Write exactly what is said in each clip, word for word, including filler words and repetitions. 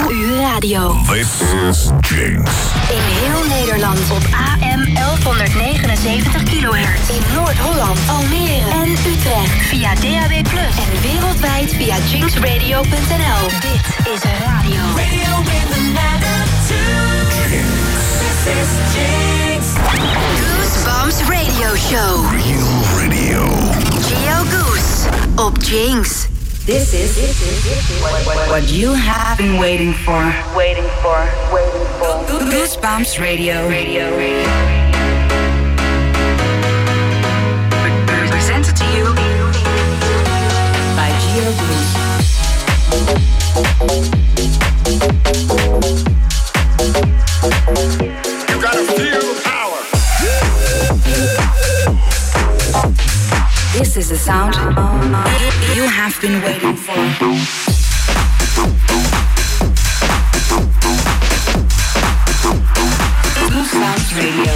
uur radio. This is Jinx. In heel Nederland op A M elfhonderdnegenenzeventig kilohertz. In Noord-Holland, Almere en Utrecht. Via D A B plus. En wereldwijd via jinx radio punt n l. Dit is radio. Radio with an attitude. Jinx. This is Jinx. Goosebumps Radio Show. Real radio. Geo Goose op Jinx. This is, this is, this is what, what, what you have been waiting for. Waiting for, waiting for. Goosebumps Radio. Radio, radio. Presented to you by Geo Goose. You gotta feel the power. This is the sound you have been waiting for. Goosebumps Radio.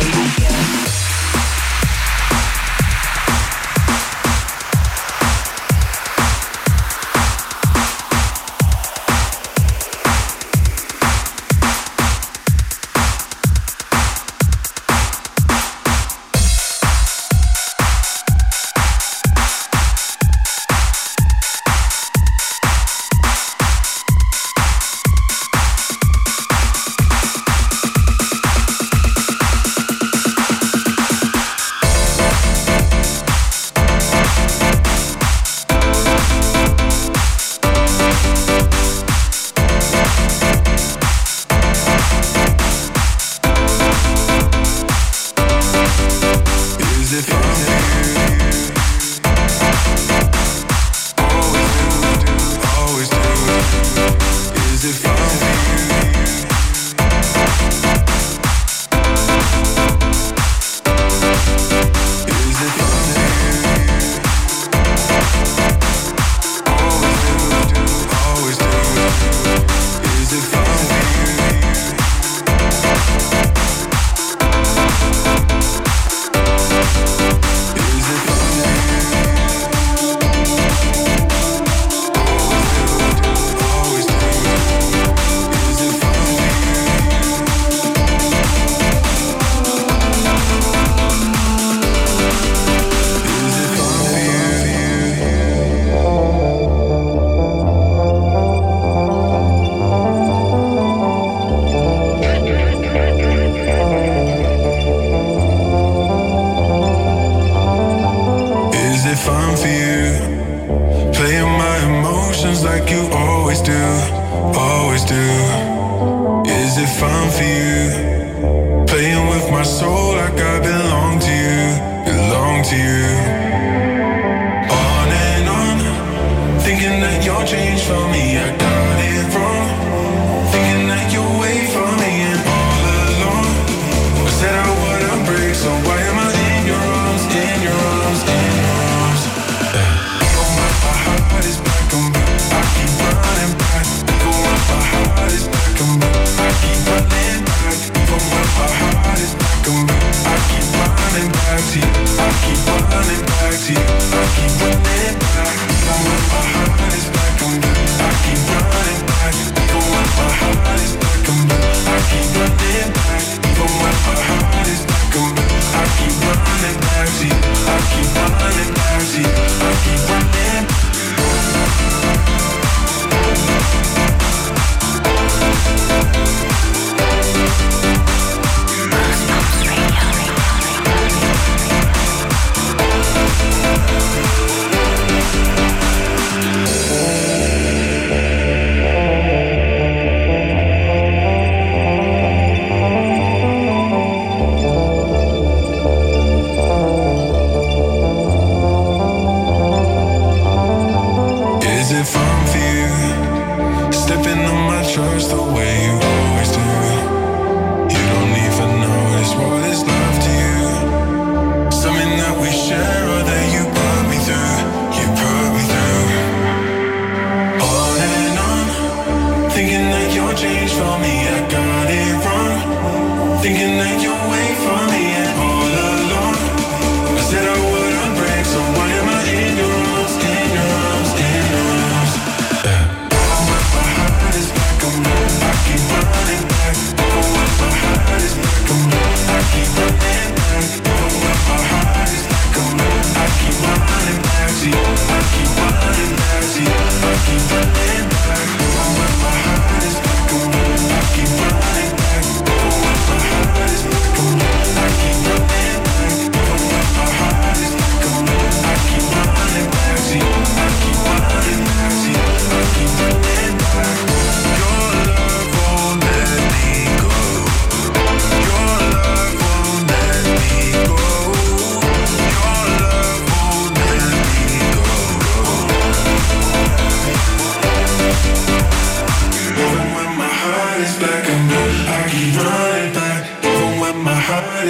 Yeah.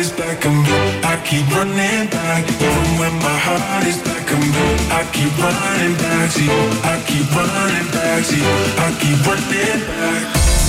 is black and blue, I keep running back. Even when my heart is black and blue, I keep running back to you. I keep running back to you. I keep running back.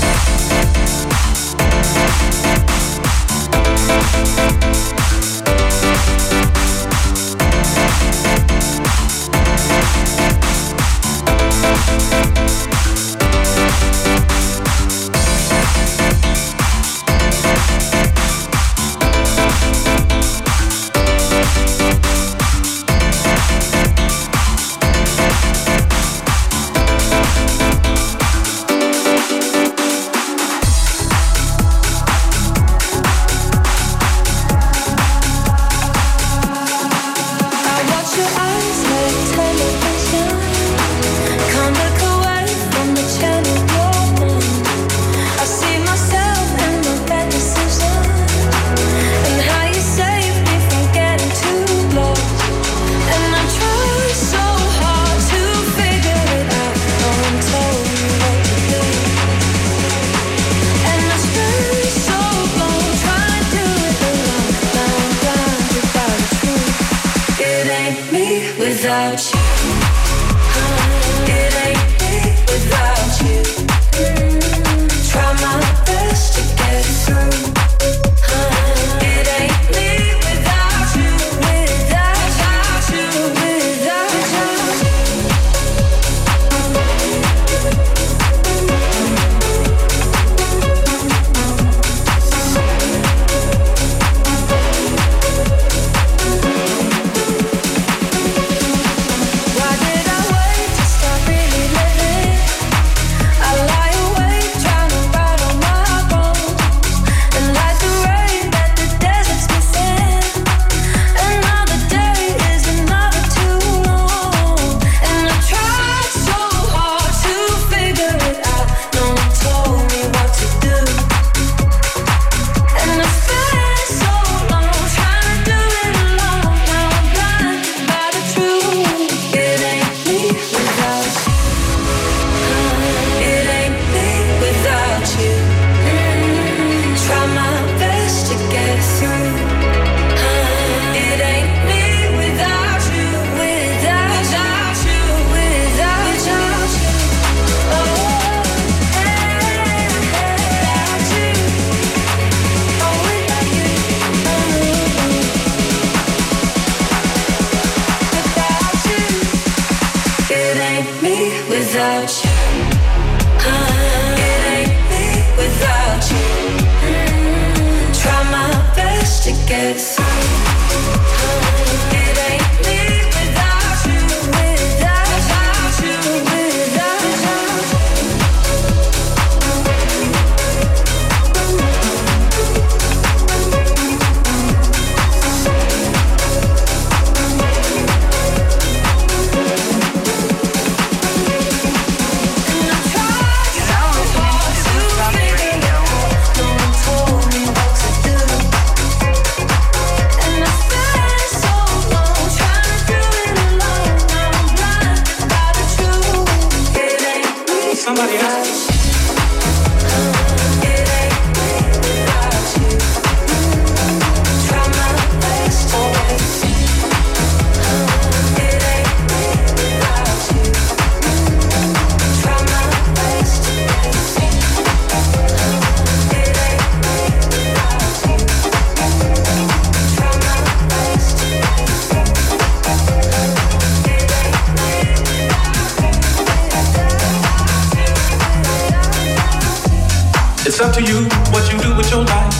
Up to you what you do with your life.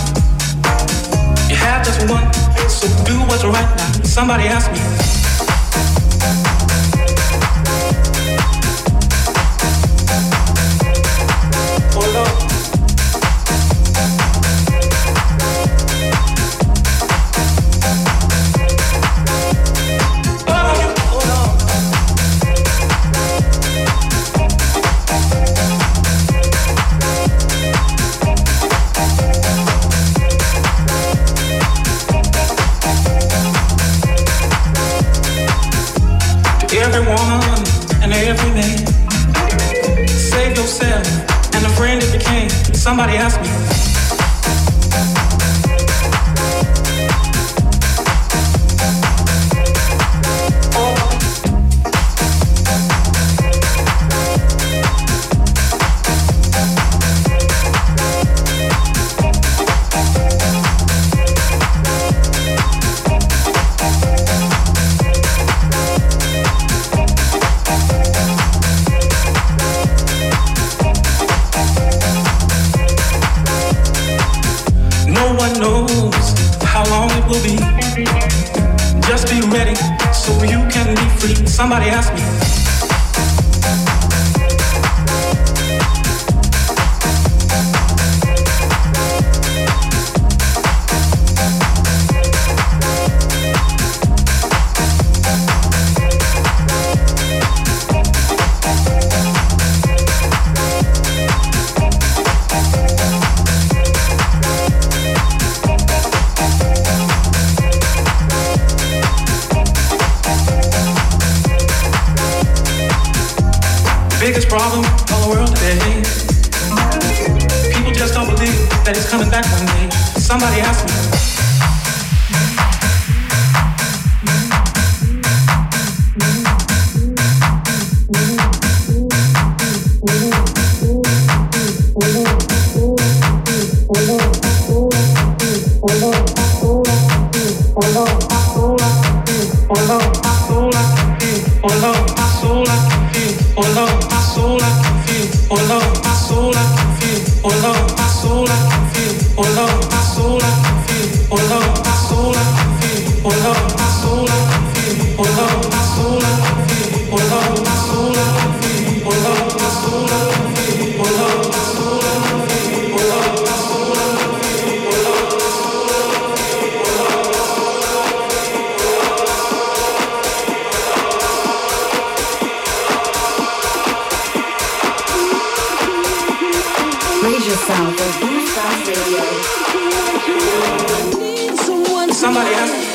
You have just one, so do what's right now. Somebody asked me. Hold on. Everyone and every man, save yourself and the friend it became. Somebody asked me. Somebody asked me. Biggest problem on the world today. People just don't believe that it's coming back one day. Somebody asked me. Somebody asked me.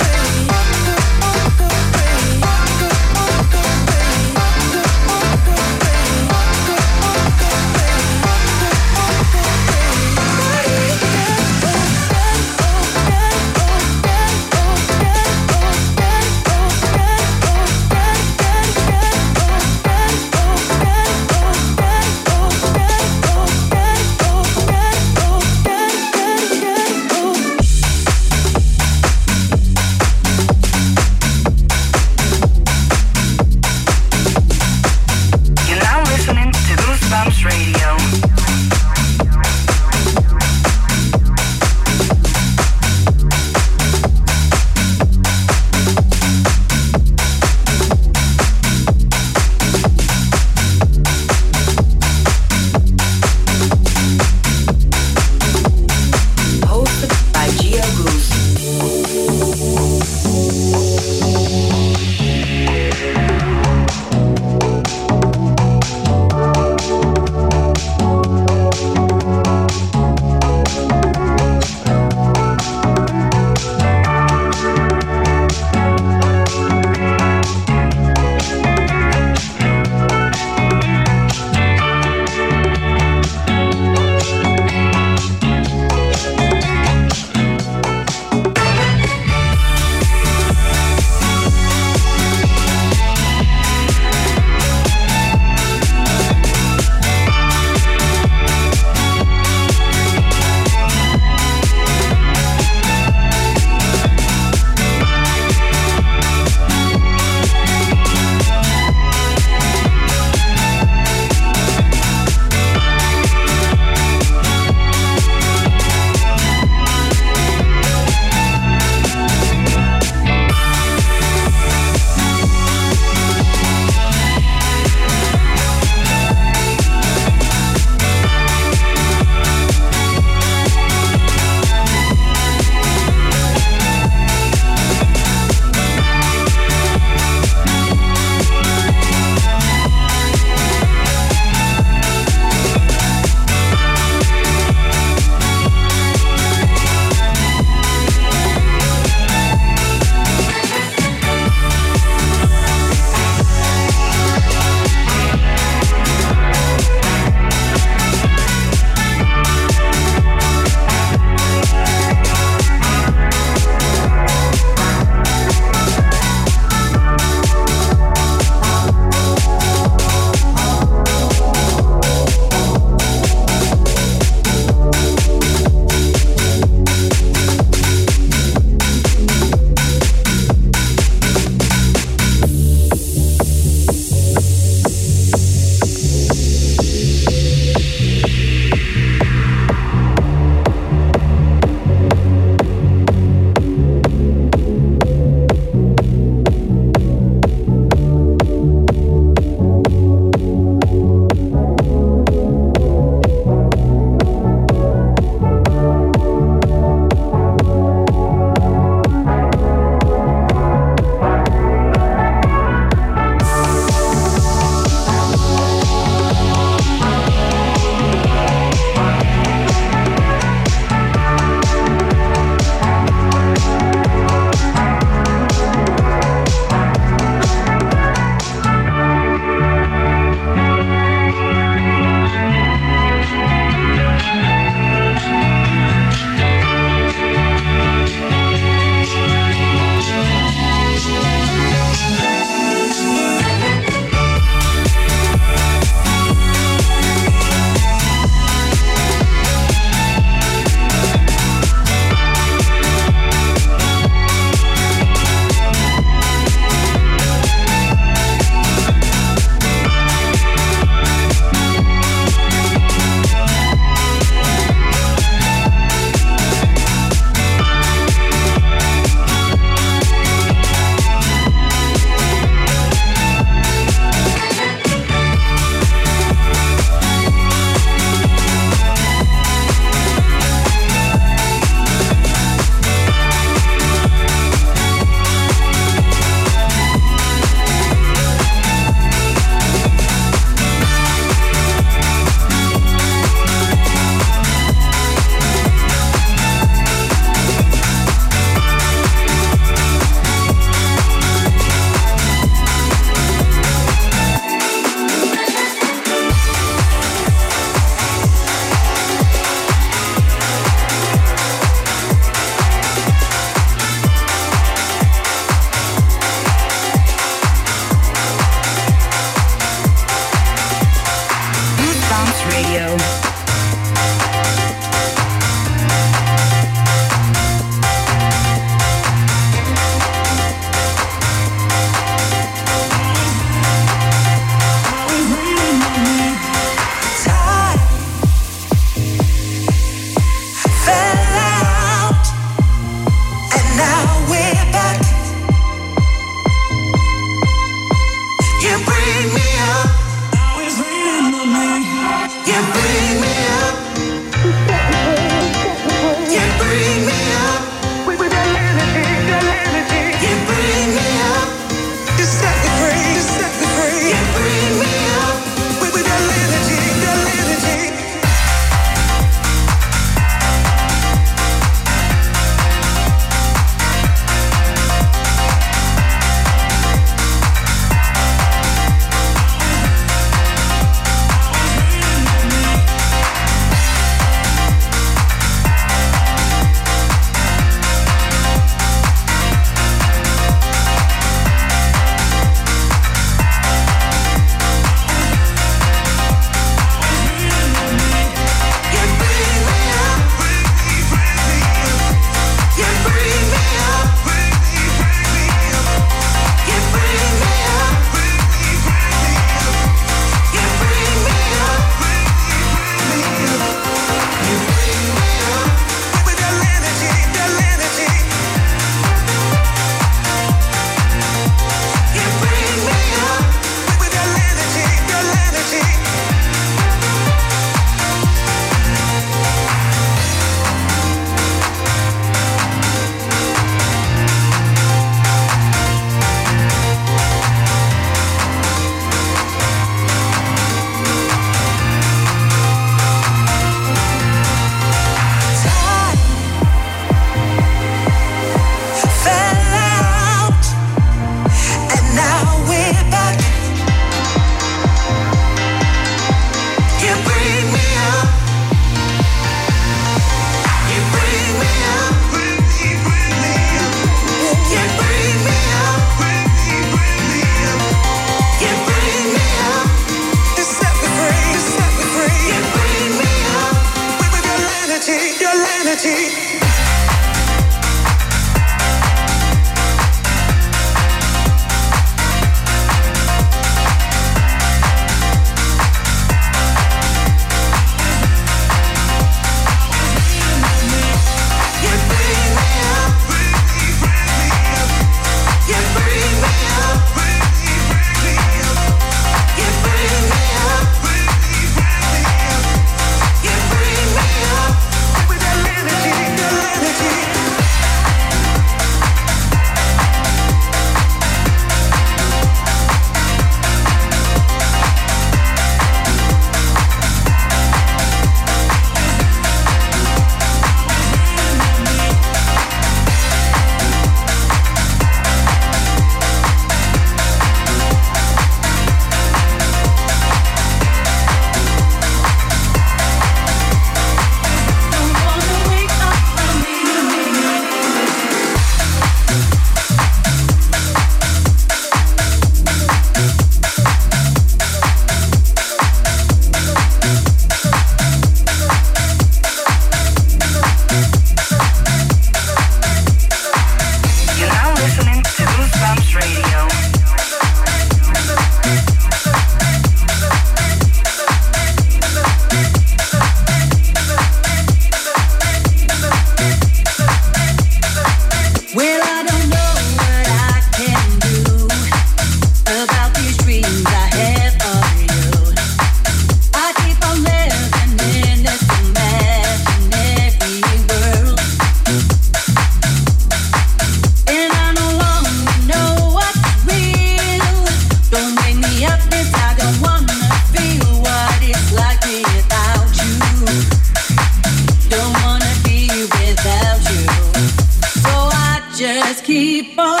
just keep on.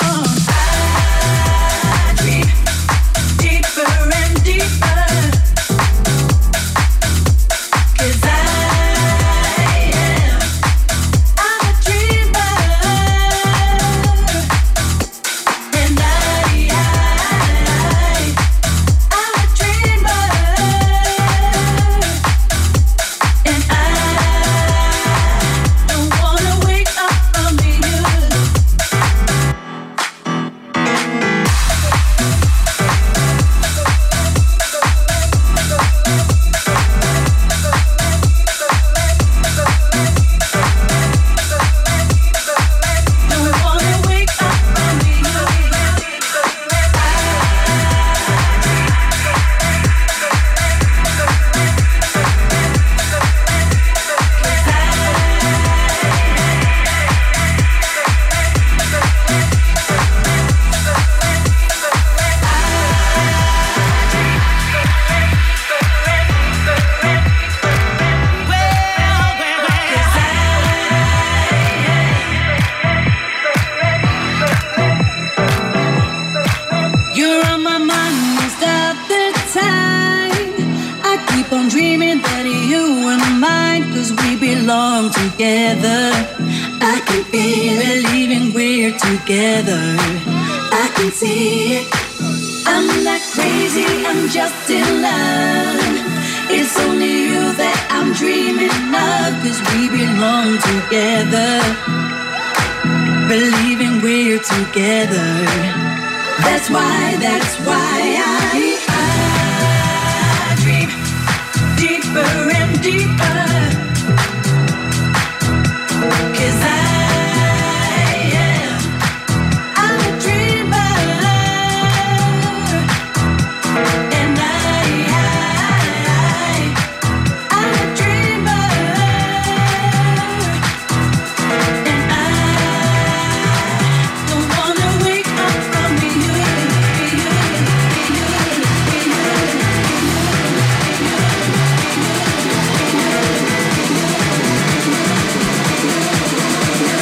I dream deeper and deeper. Together, I can feel it, leaving we're together. I can see it. I'm not crazy, I'm just in love. It's only you that I'm dreaming of, 'cause we belong together. Believing we're together. That's why, that's why I, I dream deeper and deeper. 'Cause I am, I'm a dreamer, and I, I, I'm a dreamer, and I don't wanna wake up from you, you, you, you, you.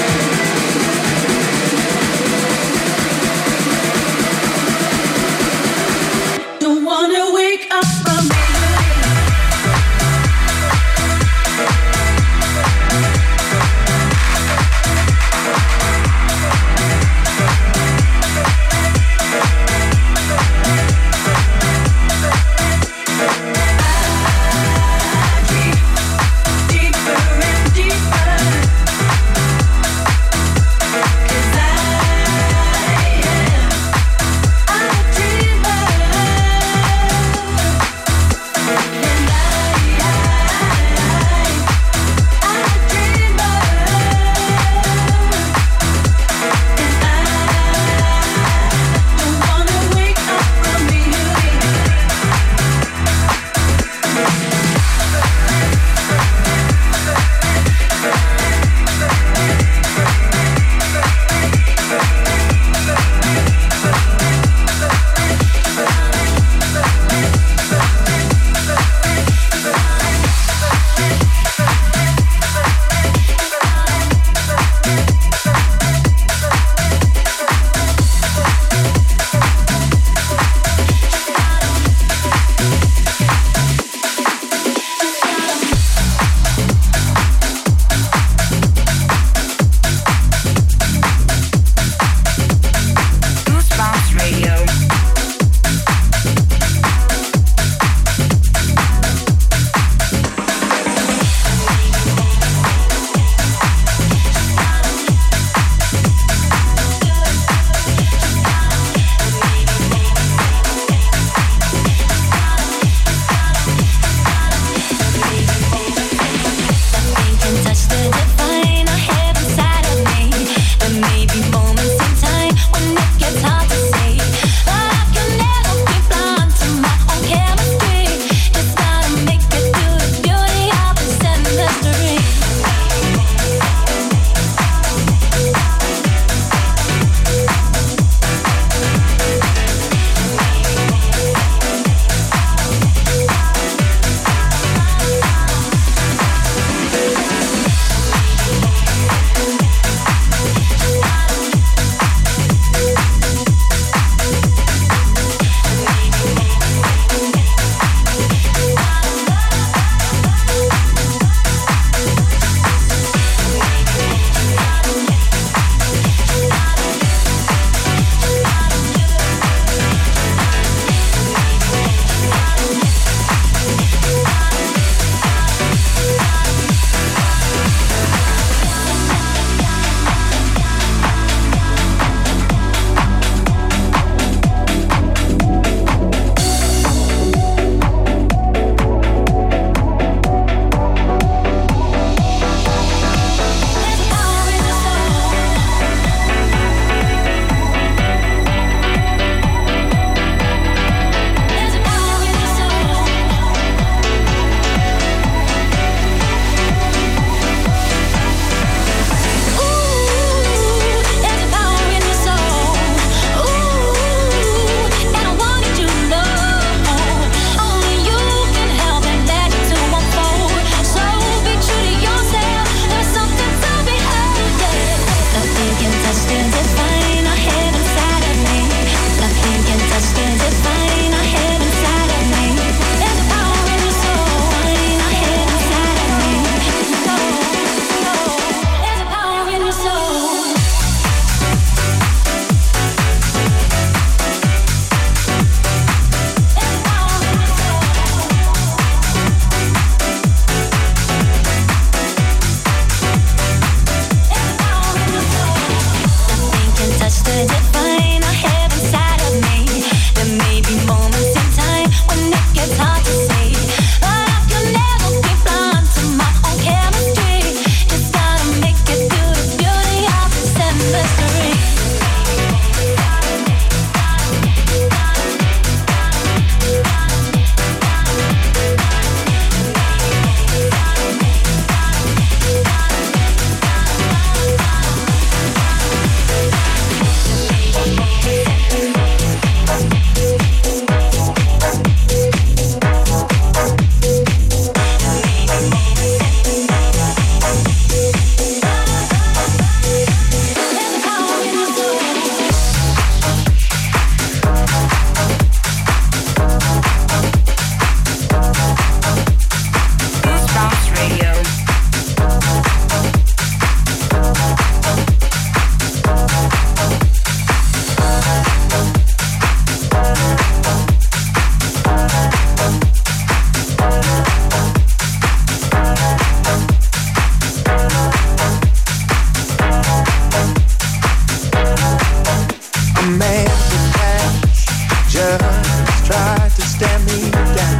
man with past just tried to stand me down.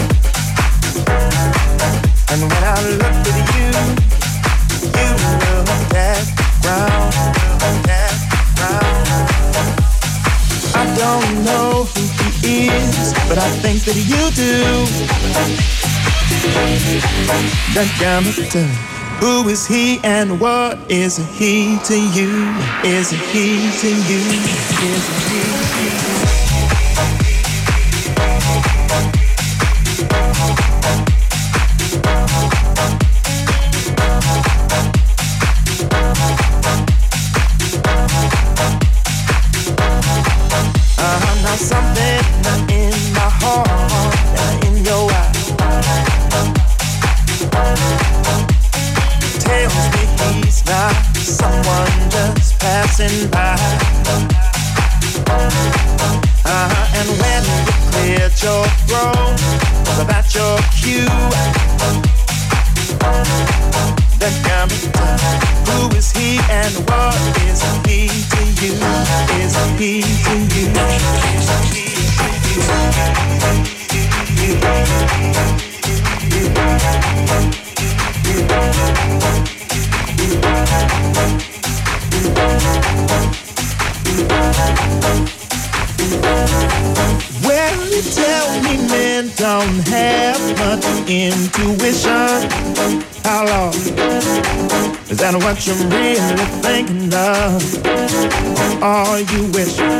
And when I looked at you, you looked at ground, at ground. I don't know who he is, but I think that you do. That gamma. Who is he and what is he to you? Is he to you? Is he to you? Uh-huh, now something in my heart, in your eyes, tells me he's not someone just passing by. Uh-huh, and when you cleared your throat, was about your cue. That got me done. Who is he and what is he to you? Is he to you? Is he Well, you tell me men don't have much intuition. How long? Is that what you're really thinking of? Or are you wishing?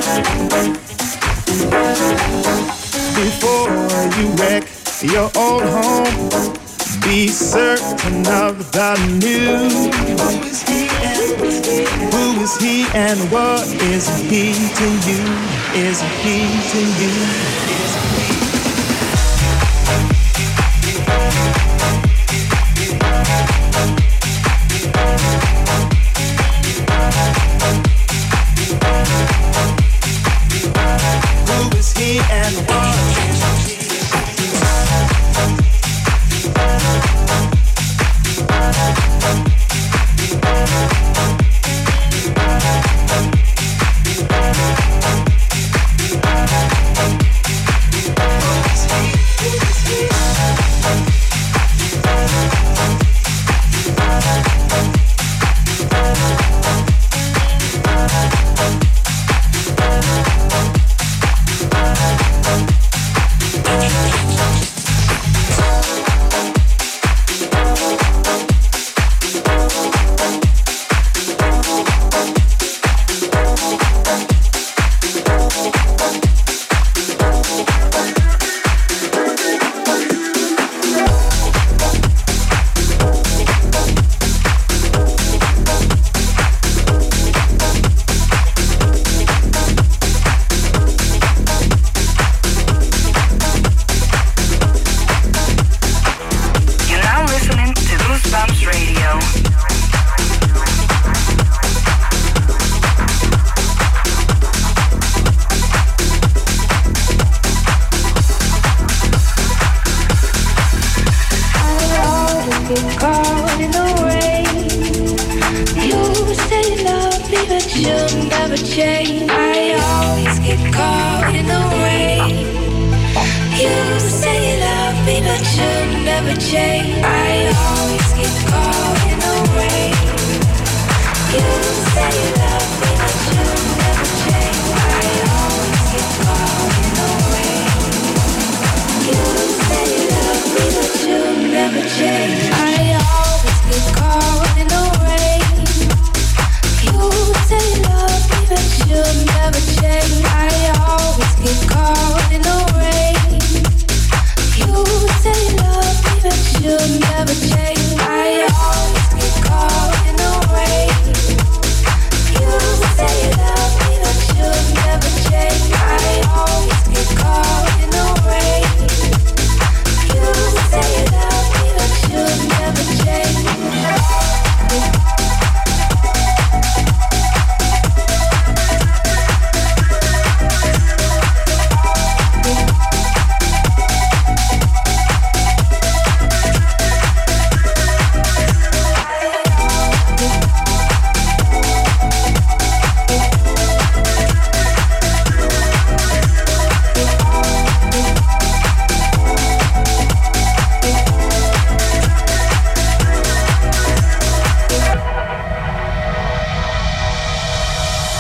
Before you wreck your old home, be certain of the new. Who is he and who is he and what is he to you? Is he to you? Is he? Who is he and what?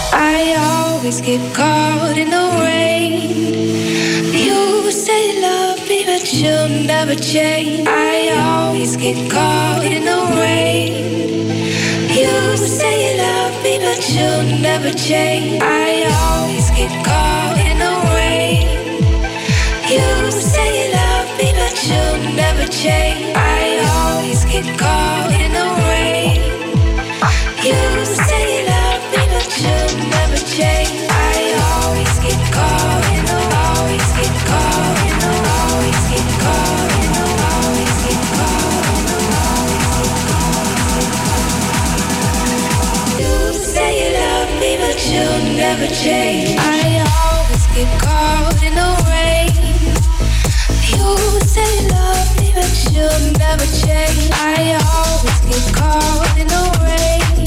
I always get caught in the rain. You say you love me, but you'll never change. I always get caught in the rain. You say you love me, but you'll never change. I always get caught in the rain. You say you love me, but you'll never change. I always get caught in the rain. You say you love me, but you'll never change. I always get caught in the, always get caught in the, always get caught in the, always get caught in the, always get caught in the. You say you love me, but you'll never change. I always get caught in the rain. You say you love me, but you'll never change. I always get caught in the rain.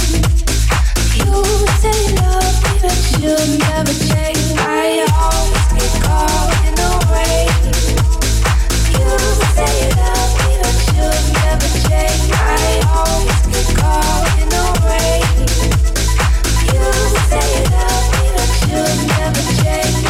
You say you love me, but you'll never change. I always get caught in the rain. You say you love me, but you'll never change. I always get caught in the rain. You say you love me, but you'll never change.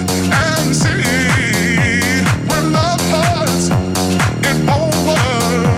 It won't work.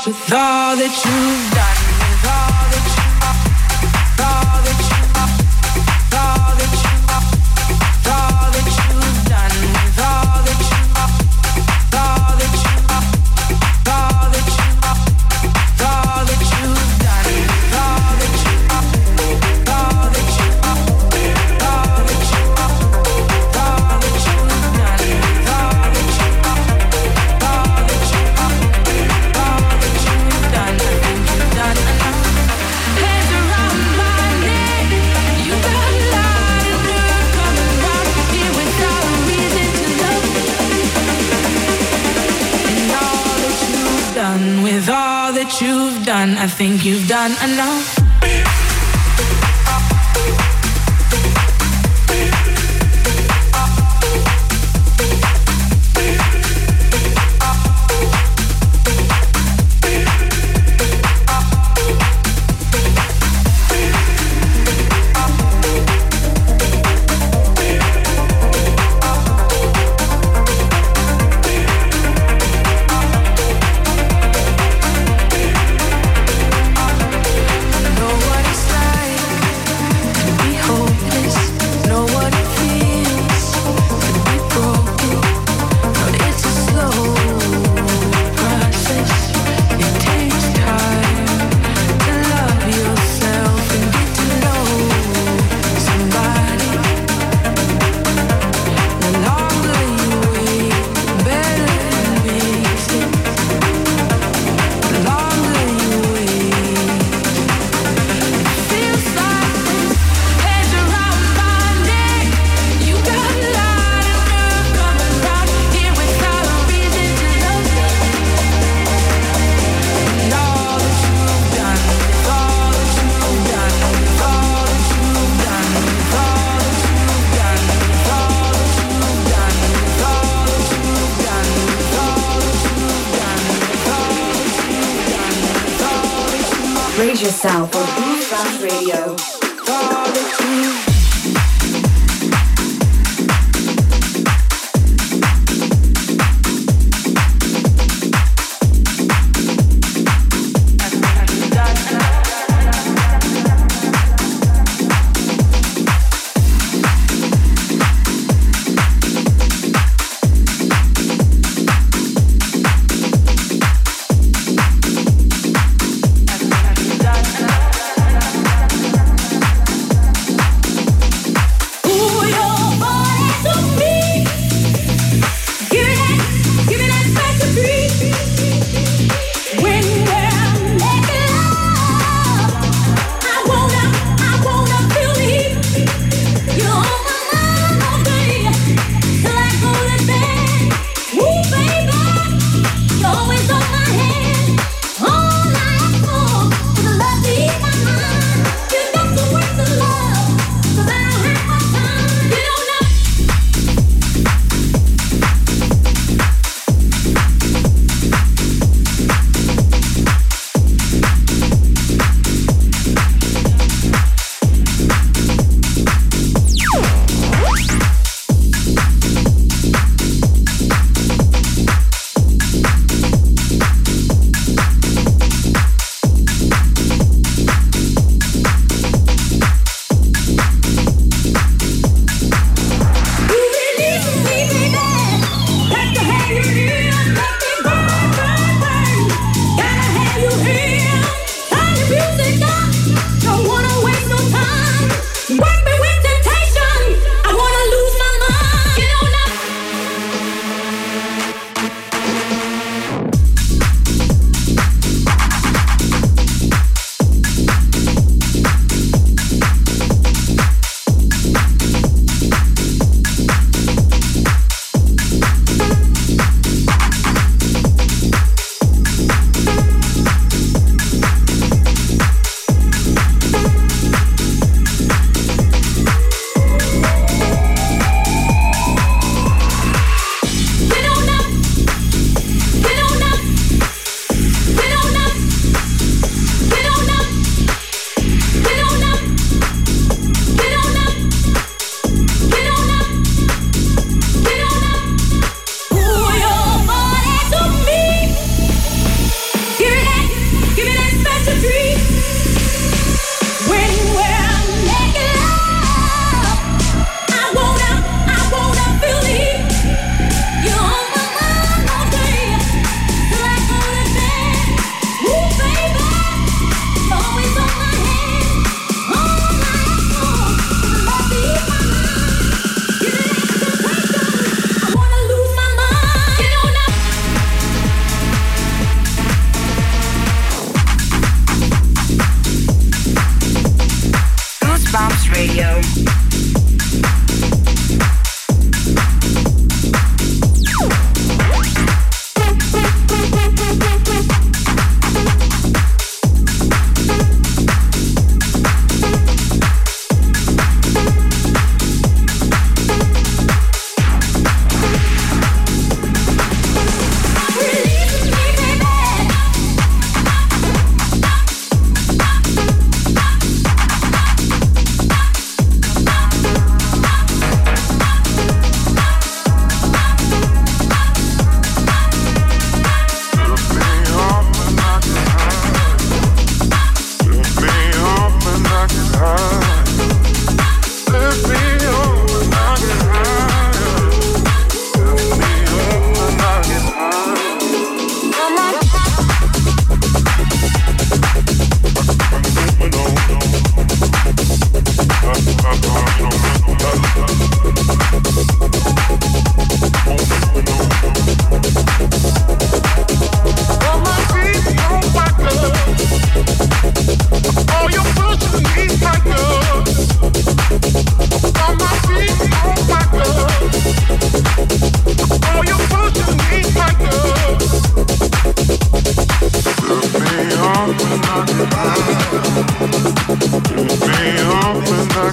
with all that you've done, with all that you, all that you, all that you, all that you've done, with all that you, all that you, all that you, all that you've done, with all that you, all that you, all that you, all that you've done, with all that you, all that you, all that you, all that you've done. I think you've done enough. Hands around my neck, you got a lot of nerve coming round here without a reason to love. And all that you've done, with all that you've done, I think you've done enough. Raise yourself on Groove Sound Radio.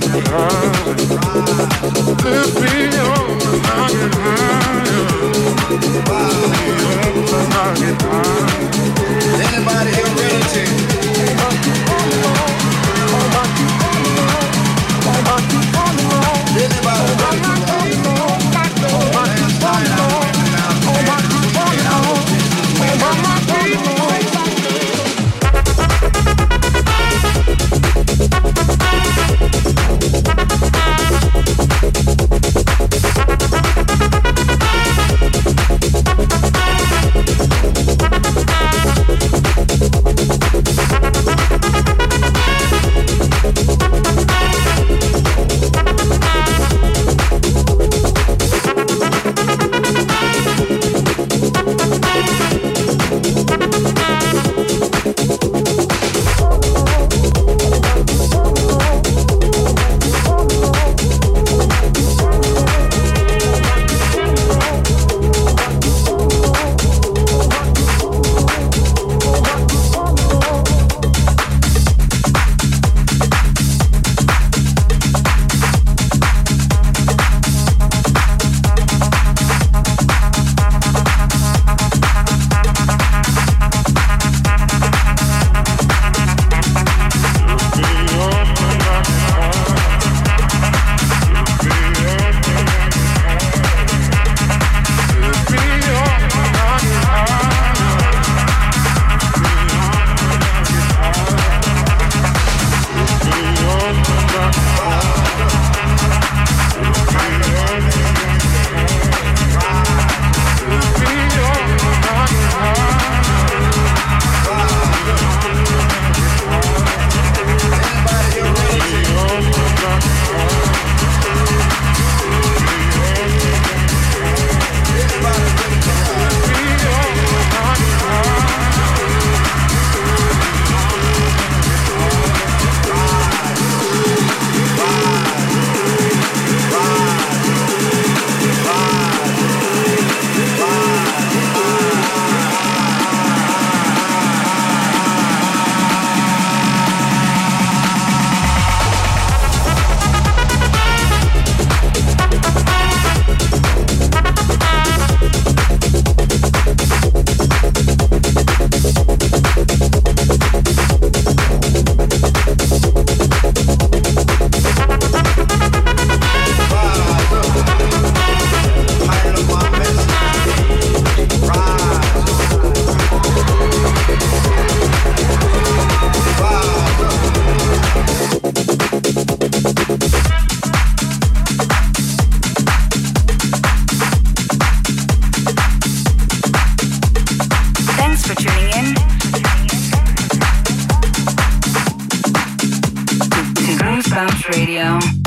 Radio.